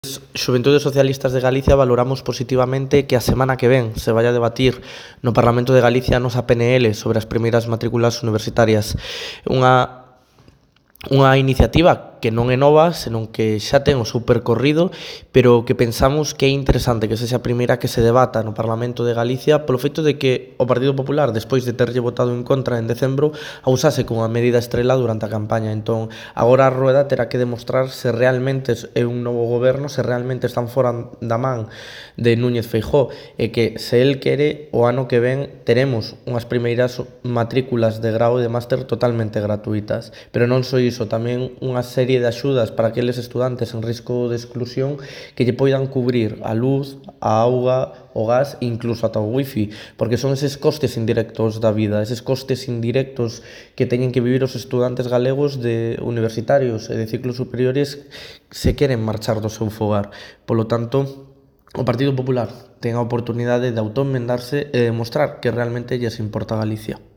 Xuventudes Socialistas de Galicia valoramos positivamente que a semana que ven se vaya a debatir no Parlamento de Galicia a nosa PNL sobre as primeiras matrículas universitarias. Unha iniciativa que non é nova, senón que xa ten o seu percorrido, pero que pensamos que é interesante que sexa a primeira que se debata no Parlamento de Galicia polo feito de que o Partido Popular, despois de terlle votado en contra en decembro, a usase como a medida estrela durante a campaña. Entón, agora a Rueda terá que demostrar se realmente é un novo goberno, se realmente están fora da man de Núñez Feijóo, e que se el quere, o ano que ven teremos unhas primeiras matrículas de grau e de máster totalmente gratuitas. Pero non só iso, tamén unha serie de axudas para aqueles estudantes en risco de exclusión que lle poidan cubrir a luz, a auga, o gas e incluso ata o wifi, porque son eses costes indirectos da vida, eses costes indirectos que teñen que vivir os estudantes galegos de universitarios e de ciclos superiores se queren marchar do seu fogar. Polo tanto, o Partido Popular ten a oportunidade de autoenmendarse e demostrar que realmente lles importa Galicia.